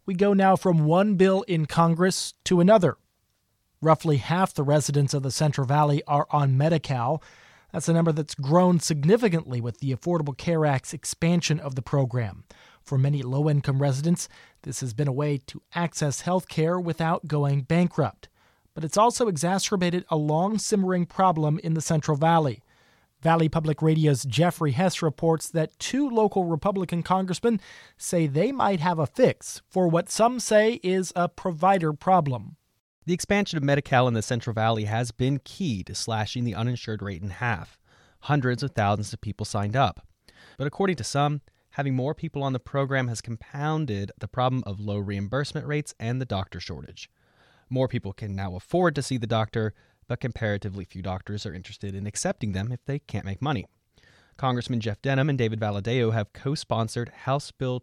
We go now from one bill in Congress to another. Roughly half the residents of the Central Valley are on Medi-Cal. That's a number that's grown significantly with the Affordable Care Act's expansion of the program. For many low-income residents, this has been a way to access health care without going bankrupt. But it's also exacerbated a long-simmering problem in the Central Valley. Valley Public Radio's Jeffrey Hess reports that two local Republican congressmen say they might have a fix for what some say is a provider problem. The expansion of Medi-Cal in the Central Valley has been key to slashing the uninsured rate in half. Hundreds of thousands of people signed up. But according to some, having more people on the program has compounded the problem of low reimbursement rates and the doctor shortage. More people can now afford to see the doctor, but comparatively few doctors are interested in accepting them if they can't make money. Congressman Jeff Denham and David Valadao have co-sponsored House Bill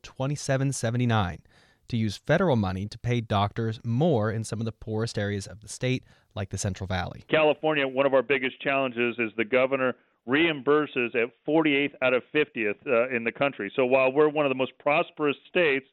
2779 to use federal money to pay doctors more in some of the poorest areas of the state, like the Central Valley. California, one of our biggest challenges is the governor reimburses at 48th out of 50th in the country. So while we're one of the most prosperous states,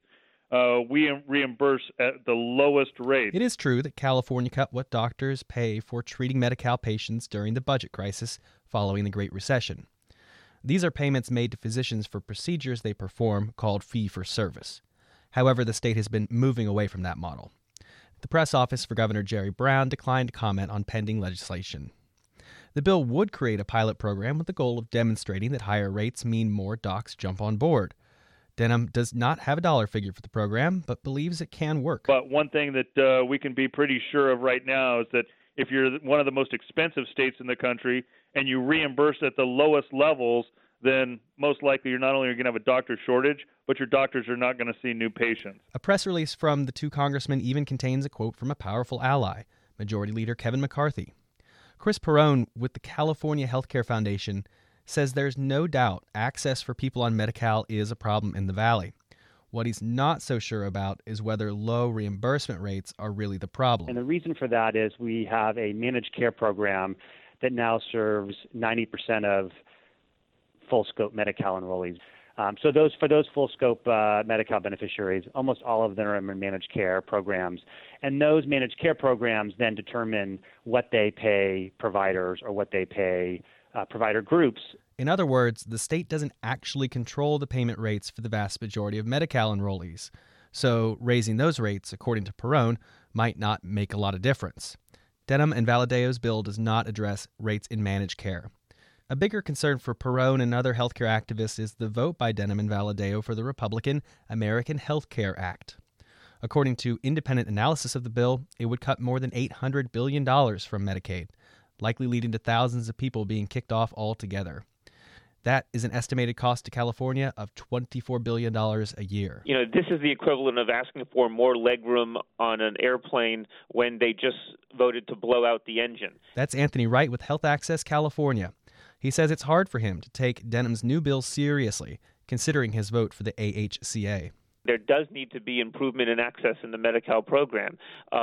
we reimburse at the lowest rate. It is true that California cut what doctors pay for treating Medi-Cal patients during the budget crisis following the Great Recession. These are payments made to physicians for procedures they perform called fee-for-service. However, the state has been moving away from that model. The press office for Governor Jerry Brown declined to comment on pending legislation. The bill would create a pilot program with the goal of demonstrating that higher rates mean more docs jump on board. Denham does not have a dollar figure for the program, but believes it can work. But one thing that we can be pretty sure of right now is that if you're one of the most expensive states in the country and you reimburse at the lowest levels, then most likely you're not only going to have a doctor shortage, but your doctors are not going to see new patients. A press release from the two congressmen even contains a quote from a powerful ally, Majority Leader Kevin McCarthy. Chris Perrone with the California Healthcare Foundation says there's no doubt access for people on Medi-Cal is a problem in the valley. What he's not so sure about is whether low reimbursement rates are really the problem. And the reason for that is we have a managed care program that now serves 90% of full-scope Medi-Cal enrollees. So for those full-scope Medi-Cal beneficiaries, almost all of them are in managed care programs. And those managed care programs then determine what they pay providers or what they pay provider groups. In other words, the state doesn't actually control the payment rates for the vast majority of Medi-Cal enrollees. So raising those rates, according to Perrone, might not make a lot of difference. Denham and Valadao's bill does not address rates in managed care. A bigger concern for Perrone and other healthcare activists is the vote by Denham and Valadao for the Republican American Health Care Act. According to independent analysis of the bill, it would cut more than $800 billion from Medicaid, likely leading to thousands of people being kicked off altogether. That is an estimated cost to California of $24 billion a year. You know, this is the equivalent of asking for more legroom on an airplane when they just voted to blow out the engine. That's Anthony Wright with Health Access California. He says it's hard for him to take Denham's new bill seriously, considering his vote for the AHCA. There does need to be improvement in access in the Medi-Cal program.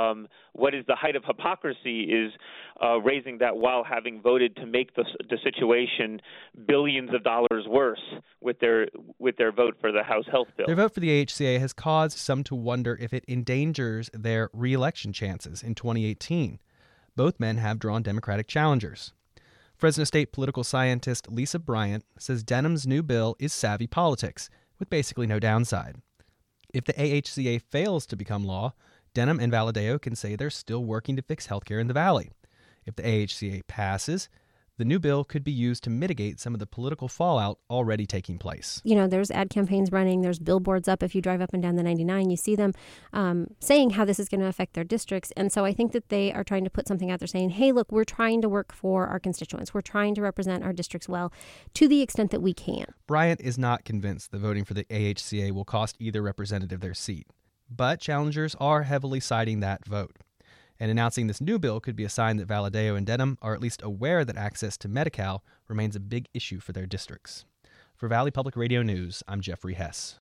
What is the height of hypocrisy is raising that while having voted to make the situation billions of dollars worse with their vote for the House Health Bill. Their vote for the AHCA has caused some to wonder if it endangers their re-election chances in 2018. Both men have drawn Democratic challengers. Fresno State political scientist Lisa Bryant says Denham's new bill is savvy politics, with basically no downside. If the AHCA fails to become law, Denham and Valadao can say they're still working to fix healthcare in the valley. If the AHCA passes, the new bill could be used to mitigate some of the political fallout already taking place. You know, there's ad campaigns running, there's billboards up. If you drive up and down the 99, you see them saying how this is going to affect their districts. And so I think that they are trying to put something out there saying, hey, look, we're trying to work for our constituents. We're trying to represent our districts well to the extent that we can. Bryant is not convinced that voting for the AHCA will cost either representative their seat. But challengers are heavily citing that vote. And announcing this new bill could be a sign that Valadao and Denham are at least aware that access to Medi-Cal remains a big issue for their districts. For Valley Public Radio News, I'm Jeffrey Hess.